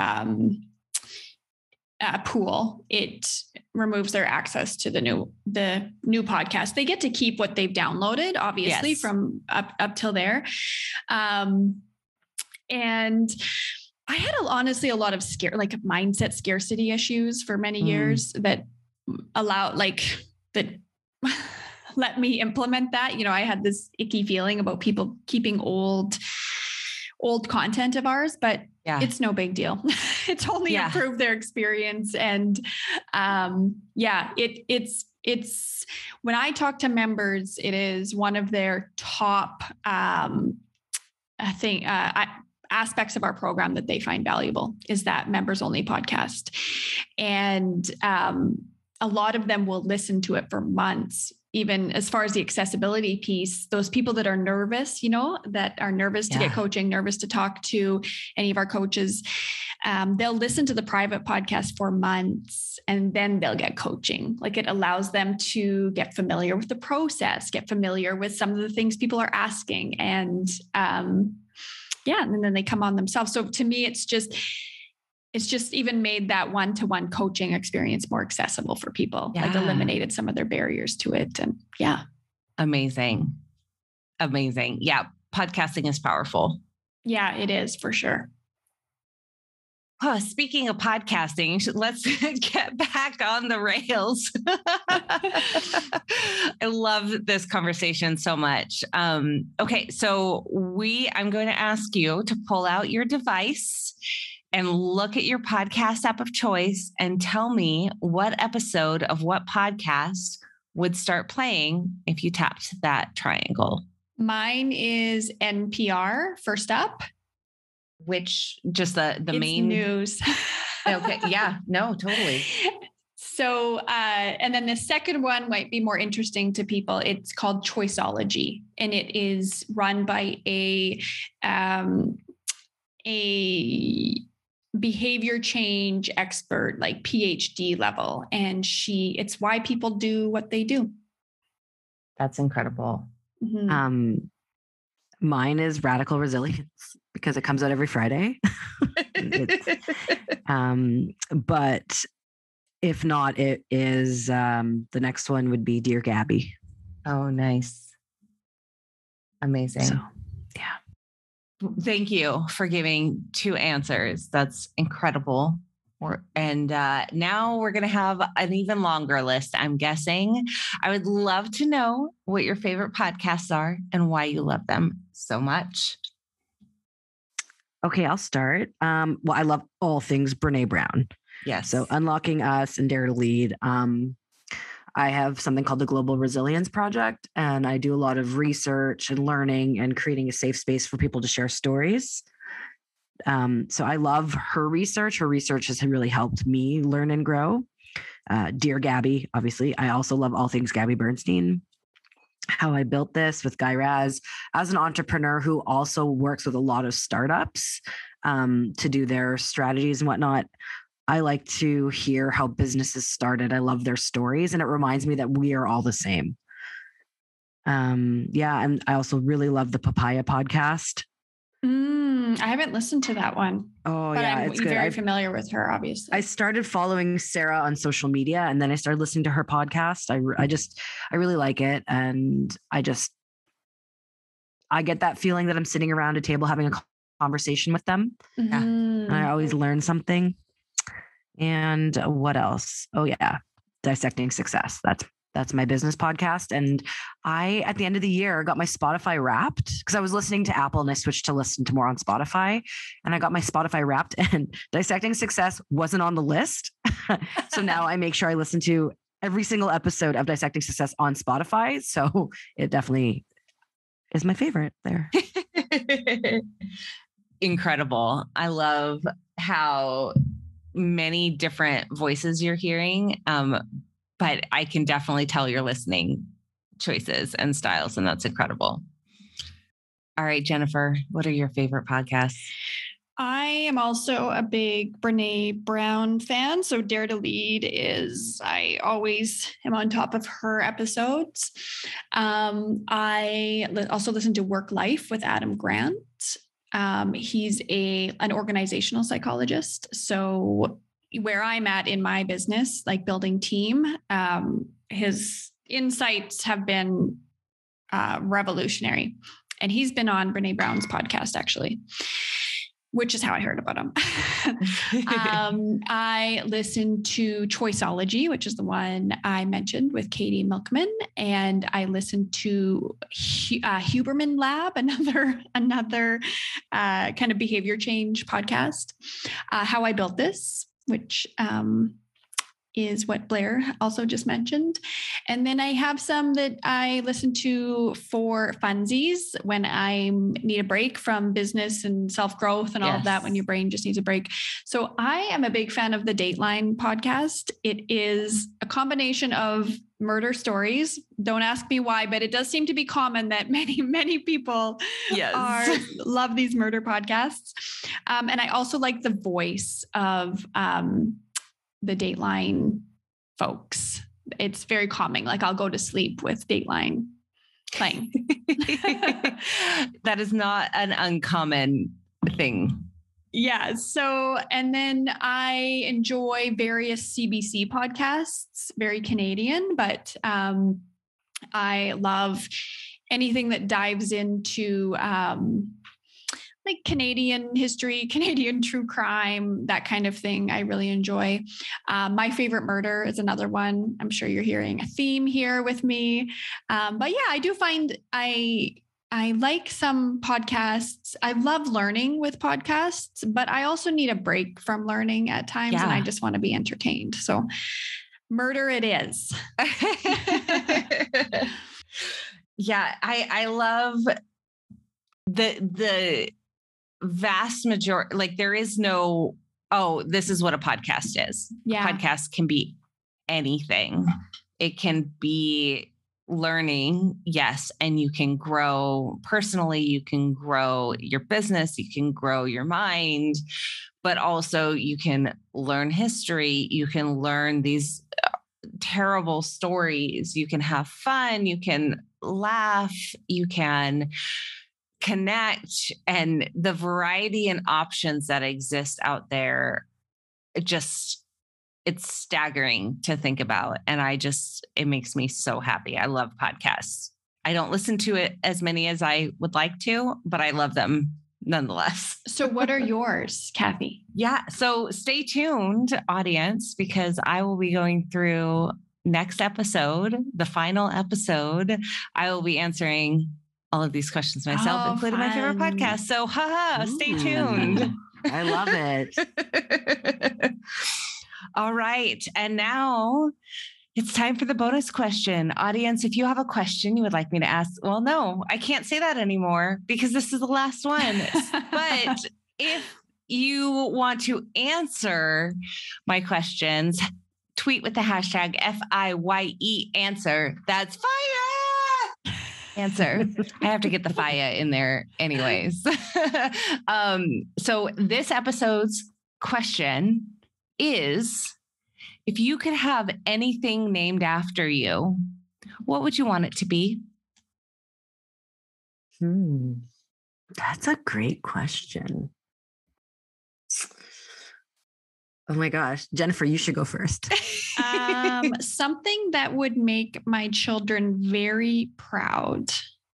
pool, it removes their access to the new podcast. They get to keep what they've downloaded, obviously, from up till there. And I had honestly a lot of mindset scarcity issues for many years that let me implement that. I had this icky feeling about people keeping old content of ours, but it's no big deal. It's only improved their experience. And it's when I talk to members, it is one of their top aspects of our program that they find valuable is that members only podcast. And a lot of them will listen to it for months. Even as far as the accessibility piece, those people that are nervous, that are nervous to get coaching, nervous to talk to any of our coaches, they'll listen to the private podcast for months and then they'll get coaching. Like, it allows them to get familiar with the process, get familiar with some of the things people are asking. And and then they come on themselves. So to me, it's just even made that one-to-one coaching experience more accessible for people, like eliminated some of their barriers to it. And Amazing. Yeah. Podcasting is powerful. Yeah, it is for sure. Oh, speaking of podcasting, let's get back on the rails. I love this conversation so much. Okay. So I'm going to ask you to pull out your device and look at your podcast app of choice and tell me what episode of what podcast would start playing if you tapped that triangle. Mine is NPR First Up. Which just the it's main news. Okay. Yeah, no, totally. So, and then the second one might be more interesting to people. It's called Choiceology, and it is run by a behavior change expert, like PhD level. And it's why people do what they do. That's incredible. Mm-hmm. Mine is Radical Resilience because it comes out every Friday. But if not, it is, the next one would be Dear Gabby. Oh, nice. Amazing. So, yeah. Thank you for giving 2 answers. That's incredible. And now we're going to have an even longer list, I'm guessing. I would love to know what your favorite podcasts are and why you love them so much. Okay, I'll start. Well, I love all things Brené Brown. Yes. So Unlocking Us and Dare to Lead. I have something called the Global Resilience Project, and I do a lot of research and learning and creating a safe space for people to share stories. So I love her research. Her research has really helped me learn and grow. Dear Gabby, obviously. I also love all things Gabby Bernstein. How I Built This with Guy Raz, as an entrepreneur who also works with a lot of startups to do their strategies and whatnot. I like to hear how businesses started. I love their stories, and it reminds me that we are all the same. And I also really love the Papaya podcast. I haven't listened to that one. Oh, but yeah, I'm it's good. very familiar with her, obviously. I started following Sarah on social media, and then I started listening to her podcast. I really like it, and I get that feeling that I'm sitting around a table having a conversation with them, and I always learn something. And what else? Oh yeah, Dissecting Success. That's my business podcast. And I, at the end of the year, got my Spotify Wrapped because I was listening to Apple and I switched to listen to more on Spotify. And I got my Spotify Wrapped, and Dissecting Success wasn't on the list. So now I make sure I listen to every single episode of Dissecting Success on Spotify. So it definitely is my favorite there. Incredible. I love how many different voices you're hearing. But I can definitely tell you're listening choices and styles, and that's incredible. All right, Jennifer, what are your favorite podcasts? I am also a big Brené Brown fan. So Dare to Lead I always am on top of her episodes. I also listen to Work Life with Adam Grant. He's an organizational psychologist. So where I'm at in my business, like building team, his insights have been revolutionary. And he's been on Brené Brown's podcast, actually, which is how I heard about him. I listen to Choiceology, which is the one I mentioned with Katie Milkman. And I listen to Huberman Lab, another kind of behavior change podcast. How I Built This, which is what Blair also just mentioned. And then I have some that I listen to for funsies when I need a break from business and self-growth and all of that, when your brain just needs a break. So I am a big fan of the Dateline podcast. It is a combination of murder stories. Don't ask me why, but it does seem to be common that many people love these murder podcasts. And I also like the voice of the Dateline folks. It's very calming. Like I'll go to sleep with Dateline playing. That is not an uncommon thing. Yeah. So, and then I enjoy various CBC podcasts, very Canadian, but I love anything that dives into like Canadian history, Canadian true crime, that kind of thing. I really enjoy. My Favorite Murder is another one. I'm sure you're hearing a theme here with me. But yeah, I do find I like some podcasts. I love learning with podcasts, but I also need a break from learning at times, and I just want to be entertained. So murder it is. Yeah, I love the vast majority. Like there is no, this is what a podcast is. Yeah. A podcast can be anything. It can be learning, yes, and you can grow personally, you can grow your business, you can grow your mind, but also you can learn history, you can learn these terrible stories, you can have fun, you can laugh, you can connect, and the variety and options that exist out there, it's staggering to think about. And it makes me so happy. I love podcasts. I don't listen to it as many as I would like to, but I love them nonetheless. So what are yours, Kathy? Yeah. So stay tuned, audience, because I will be going through next episode, the final episode. I will be answering all of these questions myself, including my favorite podcast. So stay tuned. I love it. All right. And now it's time for the bonus question. Audience, if you have a question you would like me to ask, well, no, I can't say that anymore because this is the last one. But if you want to answer my questions, tweet with the hashtag FIYE answer. That's fire. Answer. I have to get the fire in there anyways. So this episode's question is, if you could have anything named after you, what would you want it to be? That's a great question. Oh my gosh. Jennifer, you should go first. Something that would make my children very proud.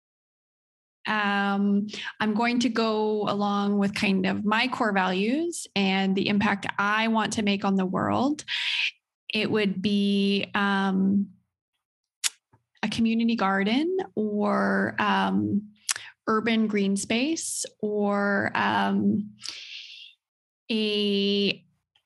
I'm going to go along with kind of my core values and the impact I want to make on the world. It would be a community garden or urban green space or a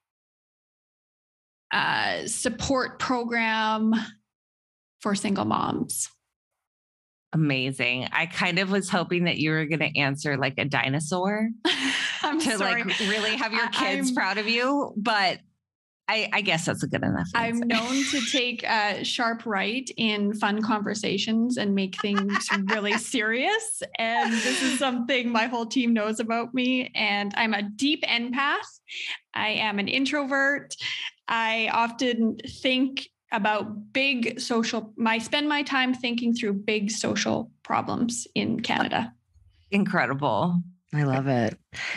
support program for single moms. Amazing. I kind of was hoping that you were going to answer like a dinosaur I'm to sorry. like really have your kids proud of you, but I guess that's a good enough answer. I'm known to take a sharp right in fun conversations and make things really serious. And this is something my whole team knows about me. And I'm a deep empath. I am an introvert. I often think about I spend my time thinking through big social problems in Canada. Incredible. I love it.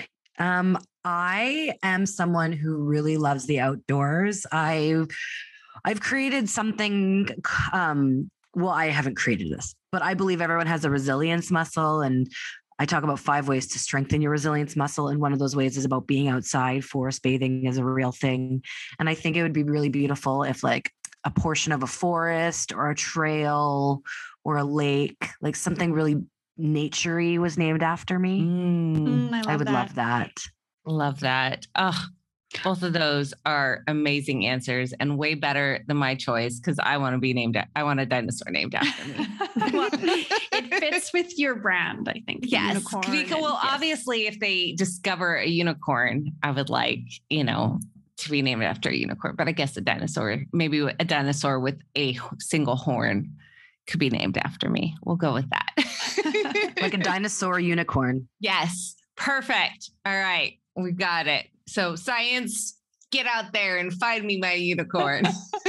I am someone who really loves the outdoors. I've created something, well, I haven't created this, but I believe everyone has a resilience muscle, and I talk about 5 ways to strengthen your resilience muscle. And one of those ways is about being outside. Forest bathing is a real thing. And I think it would be really beautiful if like a portion of a forest or a trail or a lake, like something really naturey was named after me. I would love that. Love that. Oh, Both of those are amazing answers and way better than my choice because I want a dinosaur named after me. Well, it fits with your brand, I think. Yes. Obviously, if they discover a unicorn, I would like, to be named after a unicorn. But I guess a dinosaur with a single horn could be named after me. We'll go with that. Like a dinosaur unicorn. Yes. Perfect. All right. We got it. So science, get out there and find me my unicorn.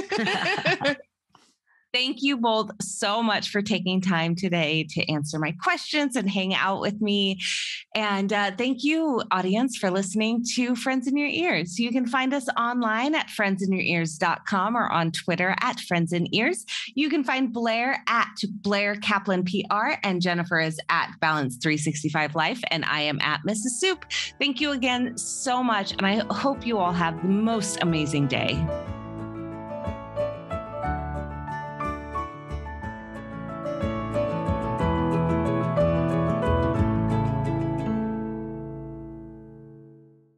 Thank you both so much for taking time today to answer my questions and hang out with me. And thank you, audience, for listening to Friends in Your Ears. You can find us online at friendsinyourears.com or on Twitter at Friends in Ears. You can find Blair at Blair Kaplan PR and Jennifer is at Balance 365 Life. And I am at Mrs. Soup. Thank you again so much. And I hope you all have the most amazing day.